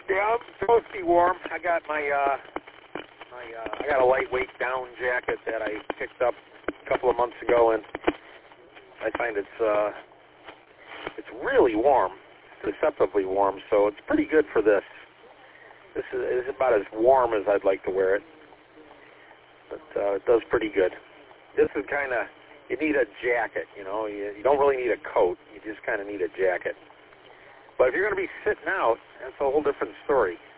Yeah, I'm supposed to be warm. I got I got a lightweight down jacket that I picked up a couple of months ago, and I find it's really warm, deceptively warm. So it's pretty good for this. This is about as warm as I'd like to wear it, but it does pretty good. This is kind of, you need a jacket, you know. You don't really need a coat. You just kind of need a jacket. But if you're going to be sitting out, that's a whole different story.